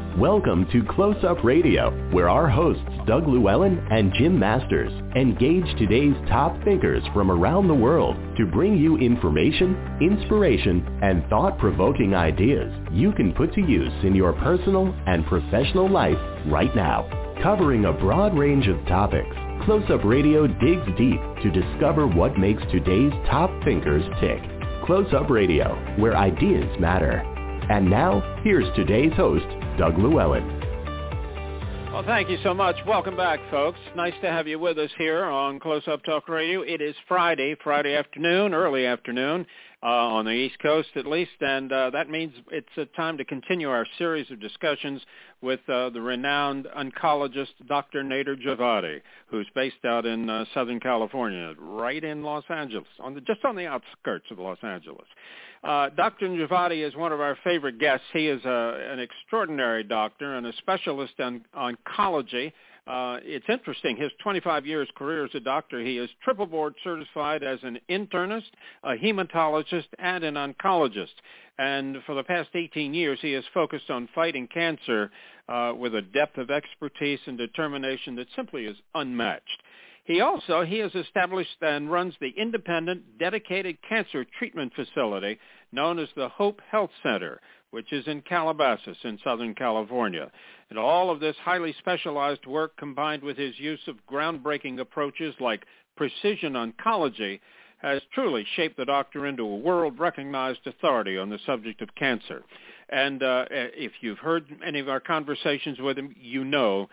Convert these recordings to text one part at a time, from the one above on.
Welcome to Close Up Radio, where our hosts Doug Llewellyn and Jim Masters engage today's top thinkers from around the world to bring you information, inspiration, and thought-provoking ideas you can put to use in your personal and professional life right now. Covering a broad range of topics, Close Up Radio digs deep to discover what makes today's top thinkers tick. Close Up Radio, where ideas matter. And now, here's today's host, Doug Llewellyn. Well, thank you so much. Welcome back, folks. Nice to have you with us here on Close Up Talk Radio. It is Friday afternoon, early afternoon, on the East Coast at least, and that means it's a time to continue our series of discussions with the renowned oncologist Dr. Nader Javadi, who's based out in Southern California, right in Los Angeles, just on the outskirts of Los Angeles. Dr. Javadi is one of our favorite guests. He is an extraordinary doctor and a specialist in oncology. It's interesting, his 25 years career as a doctor, he is triple board certified as an internist, a hematologist, and an oncologist. And for the past 18 years, he has focused on fighting cancer with a depth of expertise and determination that simply is unmatched. He has established and runs the independent, dedicated cancer treatment facility known as the Hope Health Center, which is in Calabasas in Southern California. And all of this highly specialized work combined with his use of groundbreaking approaches like precision oncology has truly shaped the doctor into a world-recognized authority on the subject of cancer. And if you've heard any of our conversations with him, you know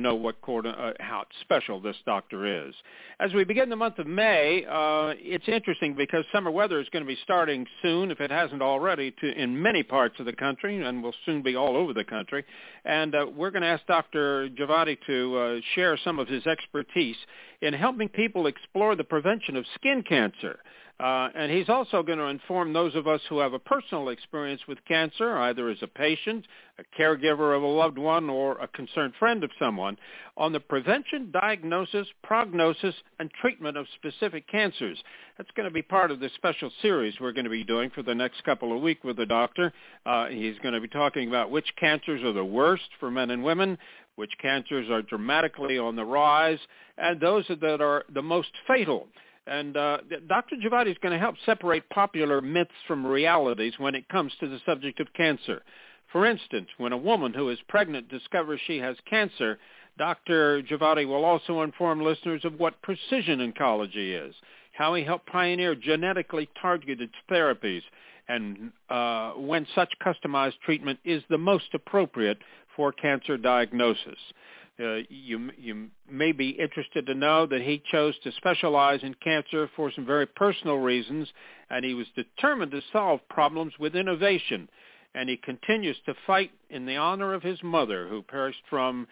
how special this doctor is. As we begin the month of May, it's interesting because summer weather is going to be starting soon, if it hasn't already, in many parts of the country, and will soon be all over the country. And we're going to ask Dr. Javadi to share some of his expertise in helping people explore the prevention of skin cancer. And he's also going to inform those of us who have a personal experience with cancer, either as a patient, a caregiver of a loved one, or a concerned friend of someone, on the prevention, diagnosis, prognosis, and treatment of specific cancers. That's going to be part of this special series we're going to be doing for the next couple of weeks with the doctor. He's going to be talking about which cancers are the worst for men and women, which cancers are dramatically on the rise, and those that are the most fatal. And Dr. Javadi is going to help separate popular myths from realities when it comes to the subject of cancer. For instance, when a woman who is pregnant discovers she has cancer, Dr. Javadi will also inform listeners of what precision oncology is, how he helped pioneer genetically targeted therapies, and when such customized treatment is the most appropriate for cancer diagnosis. You may be interested to know that he chose to specialize in cancer for some very personal reasons, and he was determined to solve problems with innovation. And he continues to fight in the honor of his mother, who perished from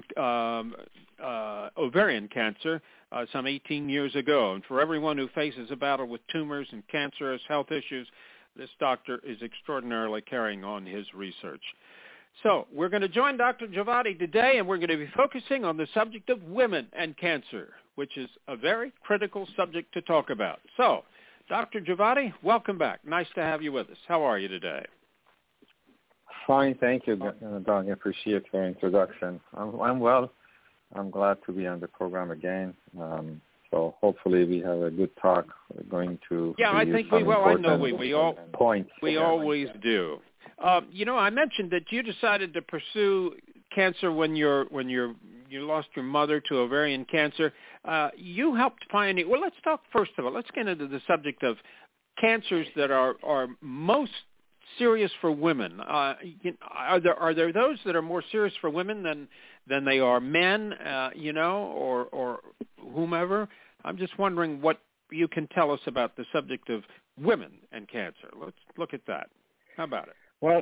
ovarian cancer some 18 years ago. And for everyone who faces a battle with tumors and cancerous health issues, this doctor is extraordinarily carrying on his research. So we're going to join Dr. Javadi today, and we're going to be focusing on the subject of women and cancer, which is a very critical subject to talk about. So, Dr. Javadi, welcome back. Nice to have you with us. How are you today? Fine, thank you, Doug. I appreciate your introduction. I'm well. I'm glad to be on the program again. So hopefully we have a good talk. We're going to I think we will. I know we always do. I mentioned that you decided to pursue cancer when you lost your mother to ovarian cancer. You helped pioneer. Well, let's talk first of all. Let's get into the subject of cancers that are most serious for women. Are there those that are more serious for women than they are men? Or whomever. I'm just wondering what you can tell us about the subject of women and cancer. Let's look at that. How about it? Well,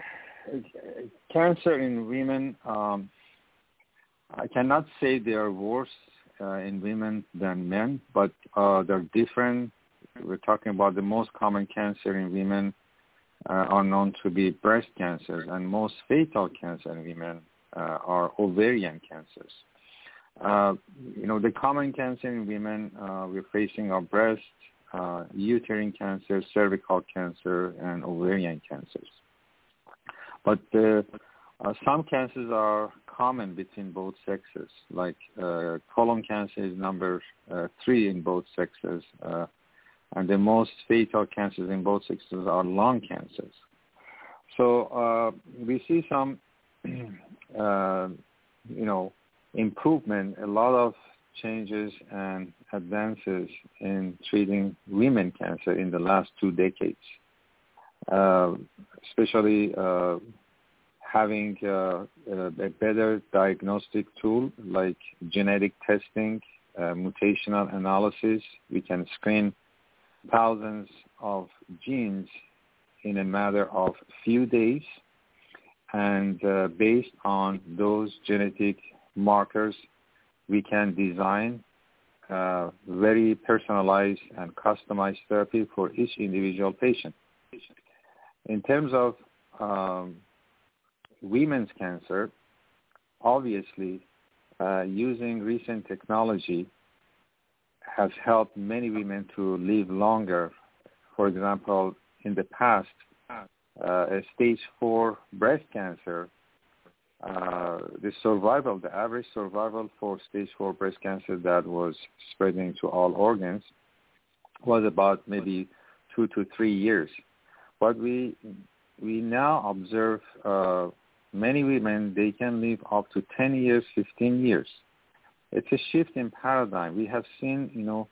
cancer in women, I cannot say they are worse in women than men, but they're different. We're talking about the most common cancer in women are known to be breast cancers, and most fatal cancer in women are ovarian cancers. The common cancer in women we're facing are breast, uterine cancer, cervical cancer, and ovarian cancers. But Some cancers are common between both sexes, like colon cancer is number 3 in both sexes, and the most fatal cancers in both sexes are lung cancers. So we see some, improvement, a lot of changes and advances in treating women cancer in the last 2 decades, especially having a better diagnostic tool like genetic testing, mutational analysis. We can screen thousands of genes in a matter of few days, and based on those genetic markers, we can design very personalized and customized therapy for each individual patient. In terms of women's cancer, obviously, using recent technology has helped many women to live longer. For example, in the past, a stage 4 breast cancer, the average survival for stage 4 breast cancer that was spreading to all organs was about maybe 2 to 3 years. But we now observe many women, they can live up to 10 years, 15 years. It's a shift in paradigm. We have seen,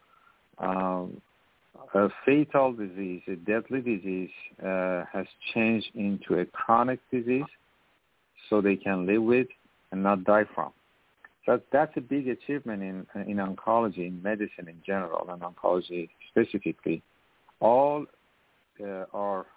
a fatal disease, a deadly disease has changed into a chronic disease so they can live with and not die from. So that's a big achievement in oncology, in medicine in general, and oncology specifically. All are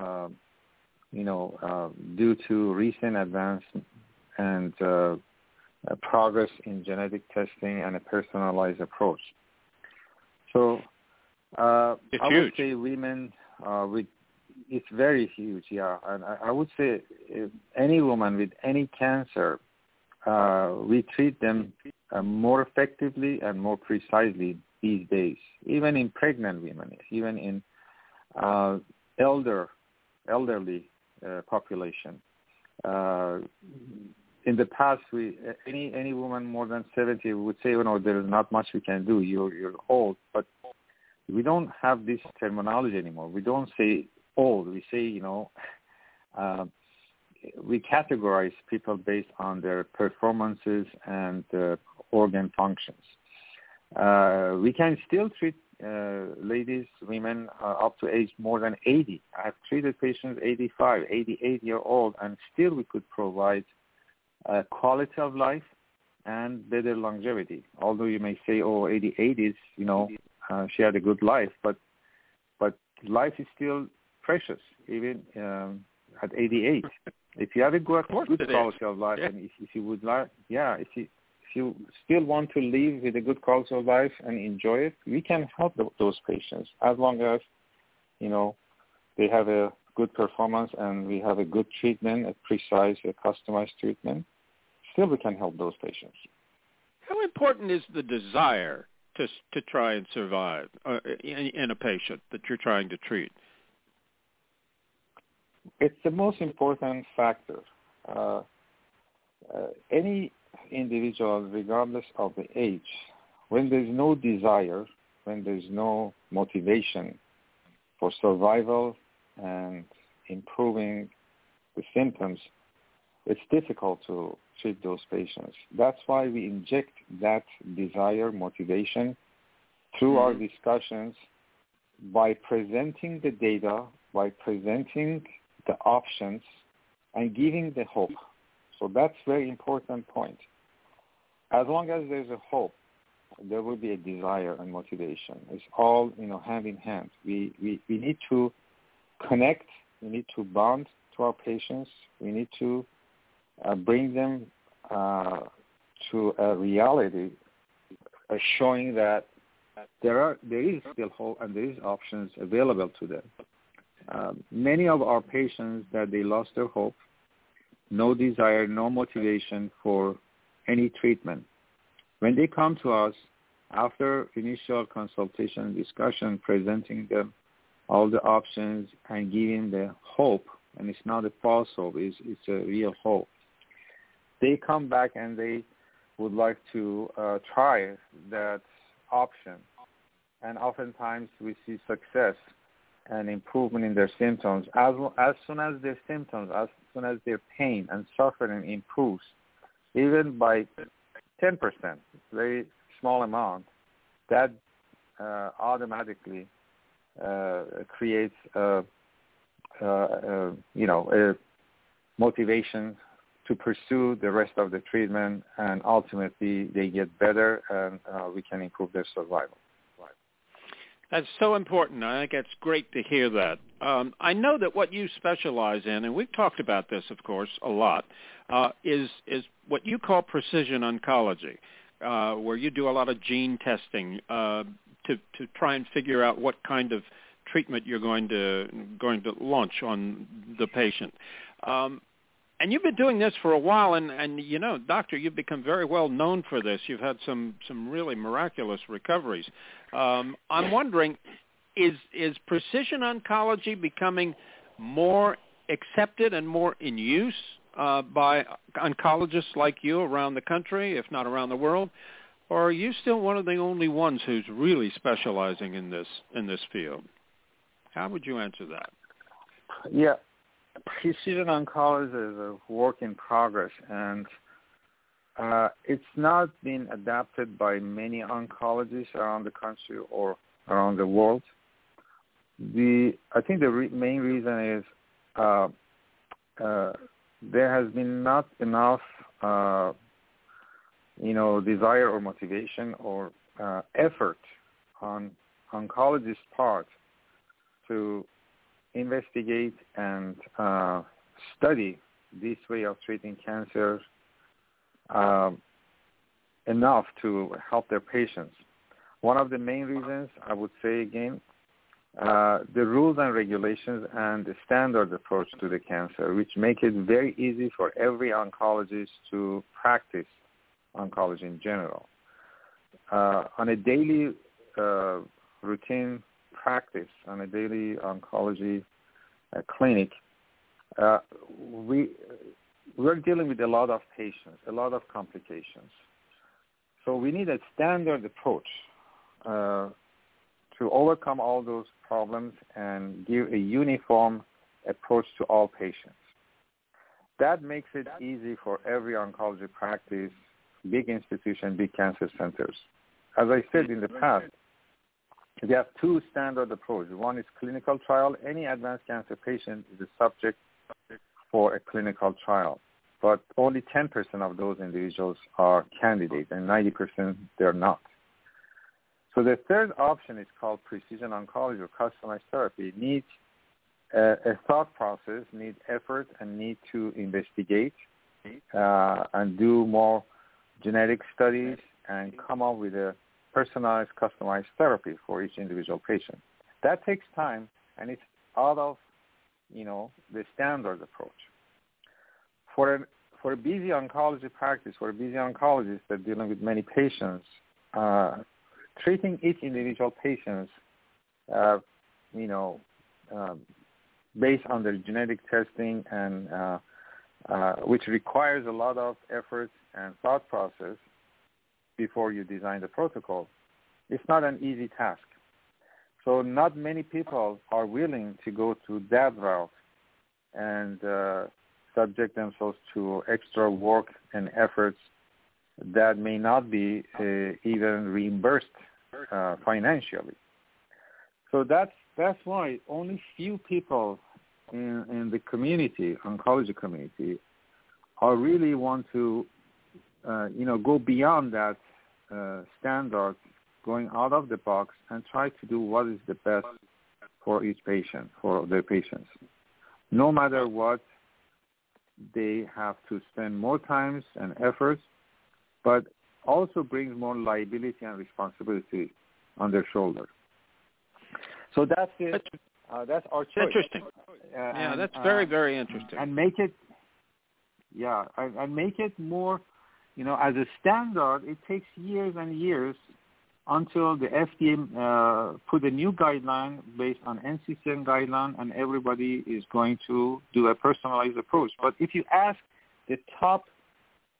due to recent advancement and progress in genetic testing and a personalized approach. So I would say women it's very huge, yeah. And I would say if any woman with any cancer, we treat them more effectively and more precisely these days, even in pregnant women, even in elderly population. In the past, any woman more than 70 would say, there is not much we can do. You're old, but we don't have this terminology anymore. We don't say old. We say, we categorize people based on their performances and organ functions. We can still treat ladies, women up to age more than 80. I've treated patients 85, 88-year-old, and still we could provide quality of life and better longevity. Although you may say, 88 is, she had a good life, but life is still precious, even at 88. If you have a good quality of life, and if you would like, if you still want to live with a good quality of life and enjoy it, we can help those patients as long as, they have a good performance and we have a good treatment, a precise, a customized treatment. Still, we can help those patients. How important is the desire to try and survive in a patient that you're trying to treat? It's the most important factor. Any individual, regardless of the age, when there's no desire, when there's no motivation for survival and improving the symptoms, it's difficult to treat those patients. That's why we inject that desire, motivation through our discussions by presenting the data, by presenting the options, and giving the hope. So that's a very important point. As long as there's a hope, there will be a desire and motivation. It's all, hand in hand. We need to connect. We need to bond to our patients. We need to bring them to a reality showing that there is still hope and there is options available to them. Many of our patients that they lost their hope, no desire, no motivation for any treatment. When they come to us after initial consultation discussion, presenting them all the options and giving the hope, and it's not a false hope, it's a real hope, they come back and they would like to try that option. And oftentimes we see success and improvement in their symptoms. As soon as their symptoms, as soon as their pain and suffering improves, even by 10%, very small amount, that automatically creates a motivation to pursue the rest of the treatment, and ultimately they get better, and we can improve their survival. That's so important. I think it's great to hear that. I know that what you specialize in, and we've talked about this, of course, a lot, is what you call precision oncology, where you do a lot of gene testing to try and figure out what kind of treatment you're going to launch on the patient. And you've been doing this for a while, and you know, Doctor, you've become very well known for this. You've had some really miraculous recoveries. I'm wondering, is precision oncology becoming more accepted and more in use by oncologists like you around the country, if not around the world? Or are you still one of the only ones who's really specializing in this field? How would you answer that? Yeah. Precision oncology is a work in progress, and it's not been adapted by many oncologists around the country or around the world. I think the main reason is there has been not enough, desire or motivation or effort on oncologists' part to investigate and study this way of treating cancer enough to help their patients. One of the main reasons, I would say again, the rules and regulations and the standard approach to the cancer, which make it very easy for every oncologist to practice oncology in general. On a daily routine practice, on a daily oncology clinic, we're dealing with a lot of patients, a lot of complications. So we need a standard approach to overcome all those problems and give a uniform approach to all patients. That makes it easy for every oncology practice, big institution, big cancer centers. As I said in the past, we have two standard approaches. One is clinical trial. Any advanced cancer patient is a subject for a clinical trial, but only 10% of those individuals are candidates, and 90% they're not. So the third option is called precision oncology or customized therapy. It needs a thought process, needs effort, and need to investigate and do more genetic studies and come up with a personalized, customized therapy for each individual patient. That takes time, and it's out of, the standard approach. For a busy oncology practice, for a busy oncologist that's dealing with many patients, treating each individual patient, based on their genetic testing and which requires a lot of effort and thought process before you design the protocol, it's not an easy task. So not many people are willing to go to that route and subject themselves to extra work and efforts that may not be even reimbursed financially. So that's why only few people in the community, oncology community, are really want to go beyond that standard, going out of the box and try to do what is the best for each patient, for their patients. No matter what, they have to spend more time and efforts, but also brings more liability and responsibility on their shoulder. So that's it. That's our choice. Interesting. That's very, very interesting. And make it, and make it more, as a standard. It takes years and years until the FDA put a new guideline based on NCCN guideline, and everybody is going to do a personalized approach. But if you ask the top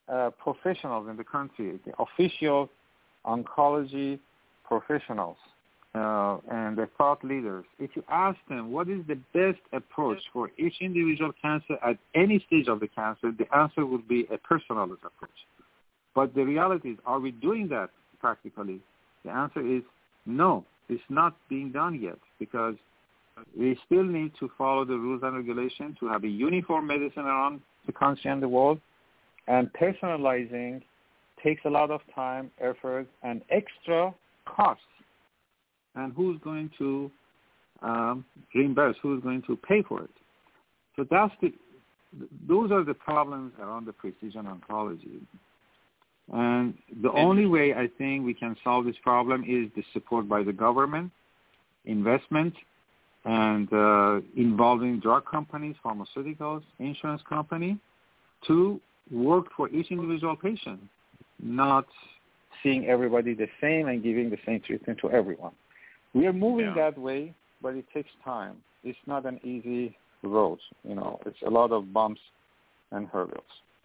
professionals in the country, the official oncology professionals and the thought leaders, if you ask them what is the best approach for each individual cancer at any stage of the cancer, the answer would be a personalized approach. But the reality is, are we doing that practically? The answer is no. It's not being done yet because we still need to follow the rules and regulations to have a uniform medicine around the country and the world. And personalizing takes a lot of time, effort, and extra costs. And who's going to reimburse? Who's going to pay for it? So those are the problems around the precision oncology. And the only way I think we can solve this problem is the support by the government, investment, and involving drug companies, pharmaceuticals, insurance company to work for each individual patient, not seeing everybody the same and giving the same treatment to everyone. We are moving that way, but it takes time. It's not an easy road. It's a lot of bumps and hurdles.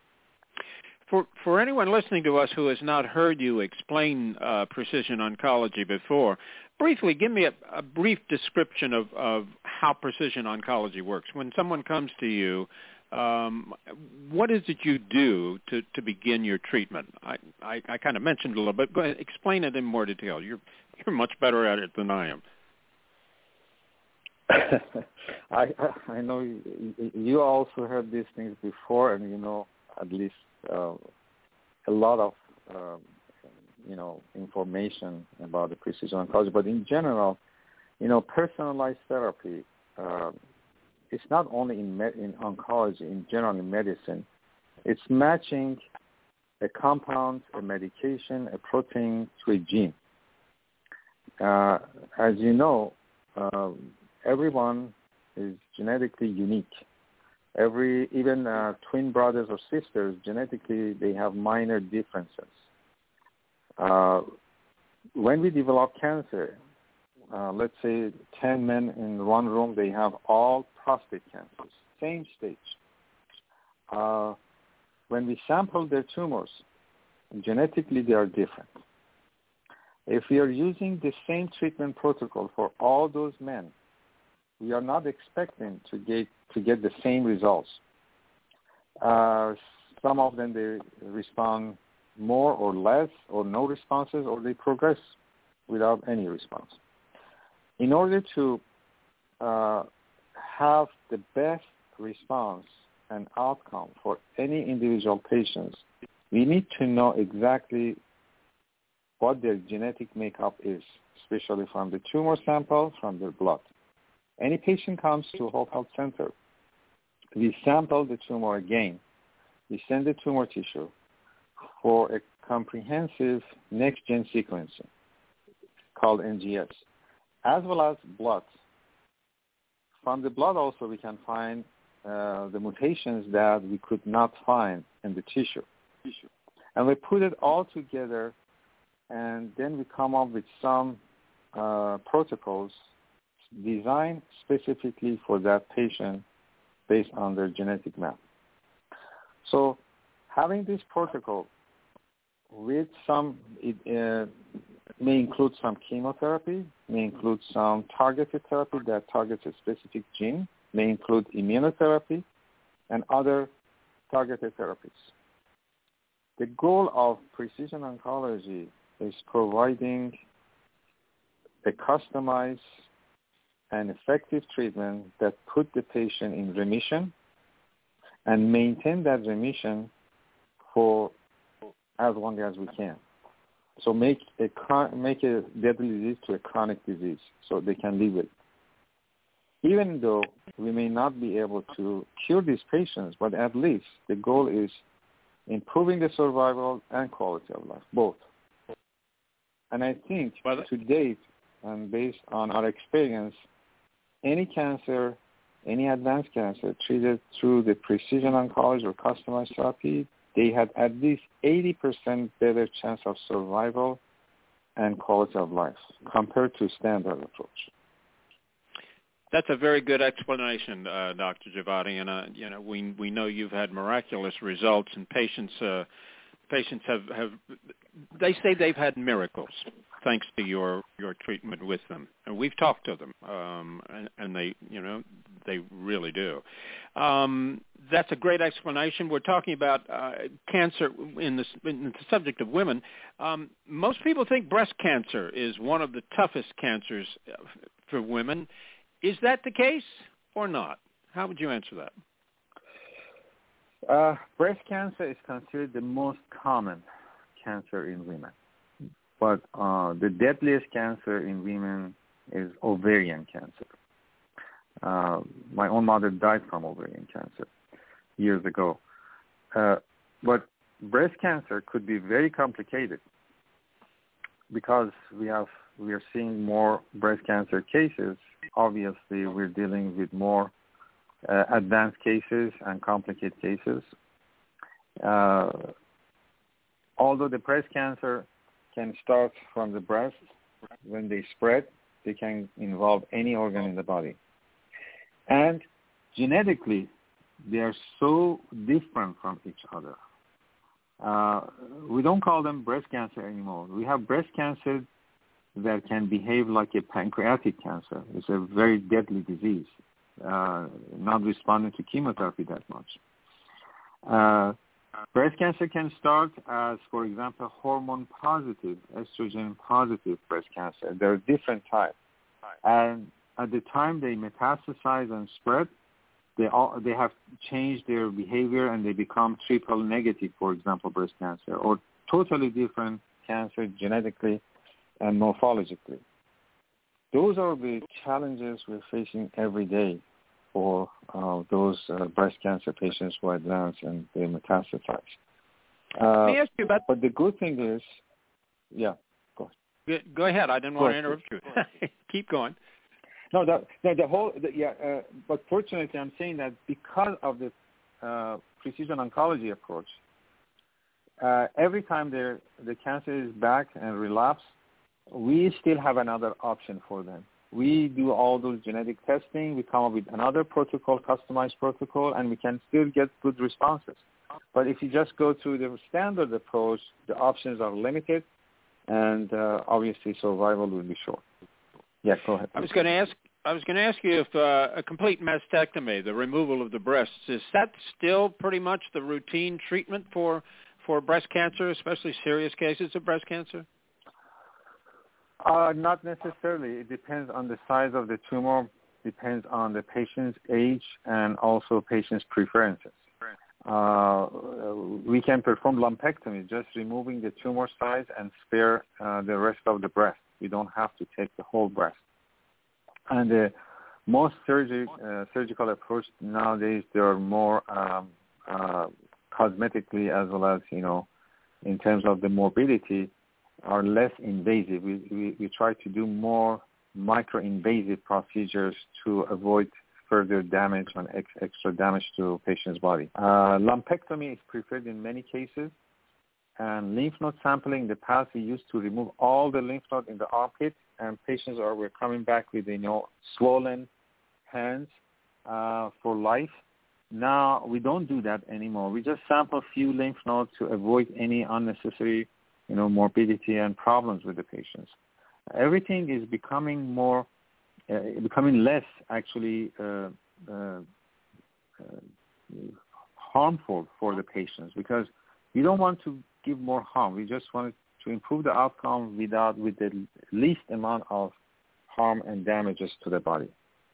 For anyone listening to us who has not heard you explain precision oncology before, briefly give me a brief description of how precision oncology works. When someone comes to you, what is it you do to begin your treatment? I kind of mentioned a little bit. Go ahead, explain it in more detail. You're much better at it than I am. I know you also heard these things before, and at least a lot of information about the precision oncology. But in general, personalized therapy. It's not only in oncology, in general in medicine. It's matching a compound, a medication, a protein to a gene. As you know, everyone is genetically unique. Even twin brothers or sisters, genetically, they have minor differences. When we develop cancer, let's say 10 men in one room, they have all prostate cancers, same stage. When we sample their tumors, genetically they are different. If we are using the same treatment protocol for all those men, we are not expecting to get the same results. Some of them, they respond more or less, or no responses, or they progress without any response. In order to have the best response and outcome for any individual patients, we need to know exactly what their genetic makeup is, especially from the tumor sample, from their blood. Any patient comes to Hope Health Center, we sample the tumor again. We send the tumor tissue for a comprehensive next-gen sequencing called NGS, as well as blood. From the blood also we can find the mutations that we could not find in the tissue. And we put it all together, and then we come up with some protocols designed specifically for that patient based on their genetic map. So having this protocol with it may include some chemotherapy, may include some targeted therapy that targets a specific gene, may include immunotherapy, and other targeted therapies. The goal of precision oncology is providing a customized and effective treatment that put the patient in remission and maintain that remission for as long as we can. So make a deadly disease to a chronic disease so they can live with it. Even though we may not be able to cure these patients, but at least the goal is improving the survival and quality of life, both. And I think to date, and based on our experience, any cancer, any advanced cancer treated through the precision oncology or customized therapy, they had at least 80% better chance of survival and quality of life compared to standard approach. That's a very good explanation, Dr. Javadi, and we know you've had miraculous results, and patients have they say they've had miracles thanks to your treatment with them, and we've talked to them, and they really do. That's a great explanation. We're talking about cancer in the subject of women. Most people think breast cancer is one of the toughest cancers for women. Is that the case or not? How would you answer that? Breast cancer is considered the most common cancer in women. But the deadliest cancer in women is ovarian cancer. My own mother died from ovarian cancer years ago. But breast cancer could be very complicated because we are seeing more breast cancer cases. Obviously, we're dealing with more advanced cases and complicated cases. Although the breast cancer can start from the breast, when they spread, they can involve any organ in the body. And genetically, they are so different from each other. We don't call them breast cancer anymore. We have breast cancer that can behave like a pancreatic cancer. It's a very deadly disease, not responding to chemotherapy that much. Breast cancer can start as, for example, hormone-positive, estrogen-positive breast cancer. There are different types. And at the time they metastasize and spread, they have changed their behavior and they become triple negative, for example, breast cancer, or totally different cancer genetically and morphologically. Those are the challenges we're facing every day for those breast cancer patients who advance and they metastasize. Let me ask you about. But the good thing is, go ahead. Go ahead. I didn't want to interrupt you. Keep going. But fortunately, I'm saying that because of the precision oncology approach, every time the cancer is back and relapse, we still have another option for them. We do all those genetic testing. We come up with another protocol, customized protocol, and we can still get good responses. But if you just go through the standard approach, the options are limited, and obviously survival will be short. Yeah, go ahead. I was going to ask you if a complete mastectomy, the removal of the breasts, is that still pretty much the routine treatment for breast cancer, especially serious cases of breast cancer? Not necessarily. It depends on the size of the tumor, depends on the patient's age, and also patient's preferences. We can perform lumpectomy, just removing the tumor size and spare the rest of the breast. We don't have to take the whole breast. And the most surgical approach nowadays, they are more cosmetically as well as, in terms of the morbidity, are less invasive. We try to do more micro-invasive procedures to avoid further damage and extra damage to patient's body. Lumpectomy is preferred in many cases. And lymph node sampling, in the past, we used to remove all the lymph node in the armpit, and patients were coming back with, swollen hands for life. Now, we don't do that anymore. We just sample a few lymph nodes to avoid any unnecessary, morbidity and problems with the patients. Everything is becoming less actually harmful for the patients, because we don't want to give more harm. We just want to improve the outcome with the least amount of harm and damages to the body.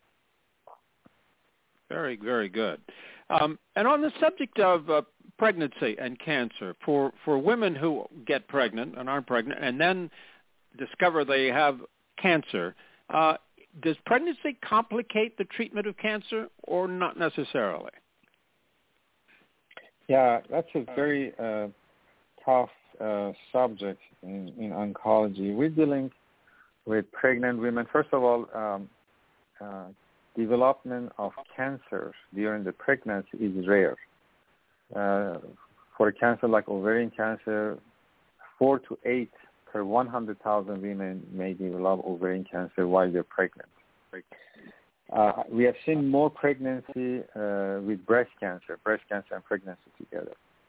Very, very good. And on the subject of pregnancy and cancer, for women who get pregnant and aren't pregnant and then discover they have cancer, does pregnancy complicate the treatment of cancer or not necessarily? Yeah, that's a very tough subject in oncology. We're dealing with pregnant women. First of all, development of cancer during the pregnancy is rare. For a cancer like ovarian cancer, 4 to 8 per 100,000 women may develop ovarian cancer while they're pregnant. We have seen more pregnancy with breast cancer and pregnancy together.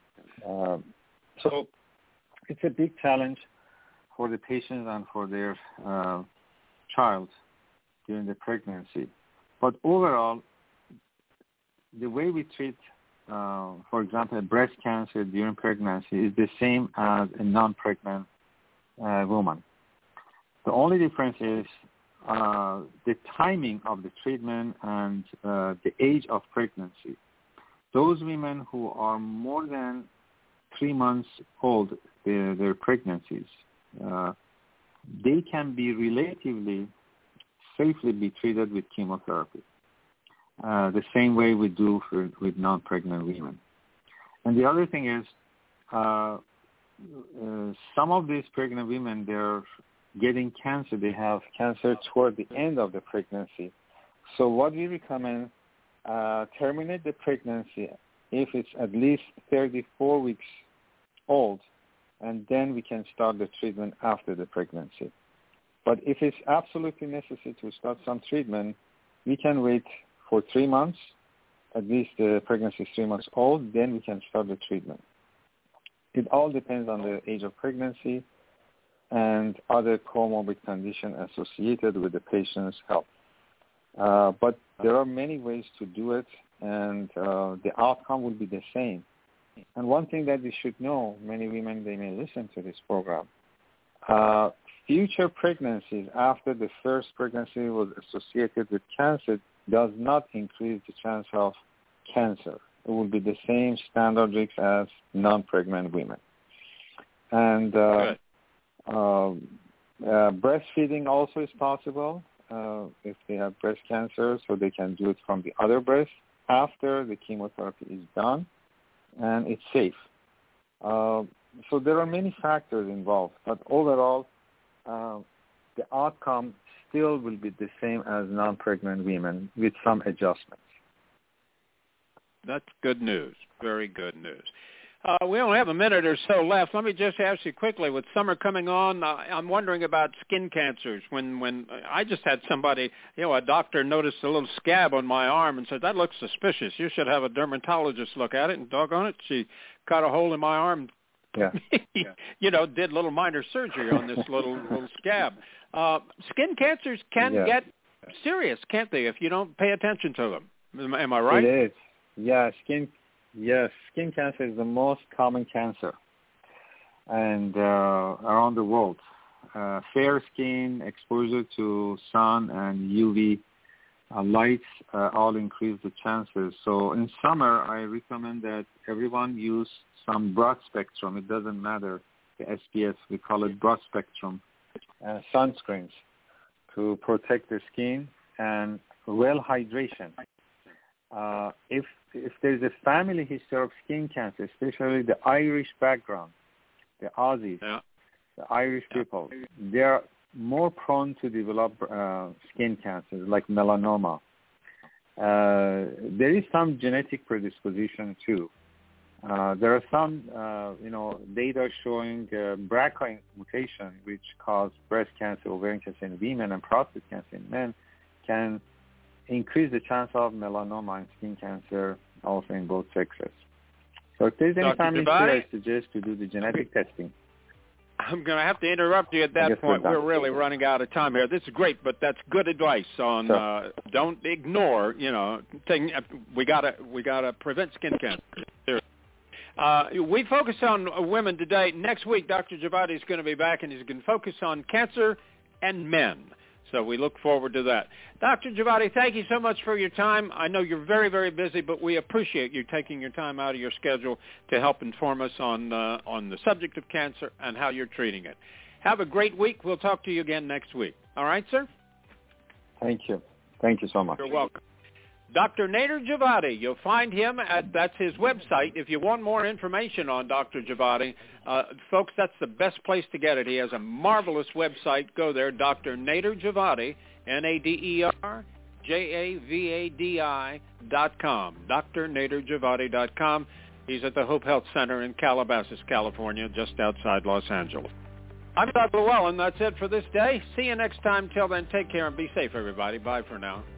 So it's a big challenge for the patients and for their child during the pregnancy. But overall, the way we treat, for example, breast cancer during pregnancy is the same as a non-pregnant woman. The only difference is the timing of the treatment and the age of pregnancy. Those women who are more than 3 months old, their pregnancies, they can be relatively safely be treated with chemotherapy, the same way we do with non-pregnant women. And the other thing is, some of these pregnant women, they're getting cancer. They have cancer toward the end of the pregnancy. So what we recommend, terminate the pregnancy if it's at least 34 weeks old, and then we can start the treatment after the pregnancy. But if it's absolutely necessary to start some treatment, we can wait for 3 months, at least the pregnancy is 3 months old, then we can start the treatment. It all depends on the age of pregnancy and other comorbid conditions associated with the patient's health. But there are many ways to do it, and the outcome will be the same. And one thing that we should know, many women, they may listen to this program, future pregnancies after the first pregnancy was associated with cancer does not increase the chance of cancer. It will be the same standard risk as non-pregnant women. And breastfeeding also is possible if they have breast cancer, so they can do it from the other breast after the chemotherapy is done, and it's safe. So there are many factors involved, but overall, the outcome still will be the same as non-pregnant women with some adjustments. That's good news. Very good news. We only have a minute or so left. Let me just ask you quickly, with summer coming on, I'm wondering about skin cancers. When I just had somebody, a doctor noticed a little scab on my arm and said, that looks suspicious. You should have a dermatologist look at it. And doggone it, she cut a hole in my arm. Yeah. Did little minor surgery on this little scab. Skin cancers can get serious, can't they, if you don't pay attention to them? Am I right? It is. Yeah, skin cancer is the most common cancer, and around the world. Fair skin, exposure to sun and UV lights all increase the chances. So in summer, I recommend that everyone use some broad spectrum. It doesn't matter the SPF. We call it broad spectrum sunscreens to protect the skin and well hydration. If there's a family history of skin cancer, especially the Irish background, the Aussies, the Irish people, they're more prone to develop skin cancers like melanoma. There is some genetic predisposition too. There are some, data showing BRCA mutation, which cause breast cancer, ovarian cancer in women, and prostate cancer in men, can increase the chance of melanoma and skin cancer also in both sexes. So if there's any family history, I suggest to do the genetic testing. I'm going to have to interrupt you at that point. We're really running out of time here. This is great, but that's good advice on don't ignore, we gotta prevent skin cancer. We focus on women today. Next week, Dr. Javadi is going to be back, and he's going to focus on cancer and men. So we look forward to that. Dr. Javadi, thank you so much for your time. I know you're very, very busy, but we appreciate you taking your time out of your schedule to help inform us on the subject of cancer and how you're treating it. Have a great week. We'll talk to you again next week. All right, sir? Thank you. Thank you so much. You're welcome. Dr. Nader Javadi, you'll find him that's his website. If you want more information on Dr. Javadi, folks, that's the best place to get it. He has a marvelous website. Go there, Dr. Nader Javadi, NADERJAVADI.com, drnaderjavadi.com. He's at the Hope Health Center in Calabasas, California, just outside Los Angeles. I'm Doug Llewellyn. That's it for this day. See you next time. Till then, take care and be safe, everybody. Bye for now.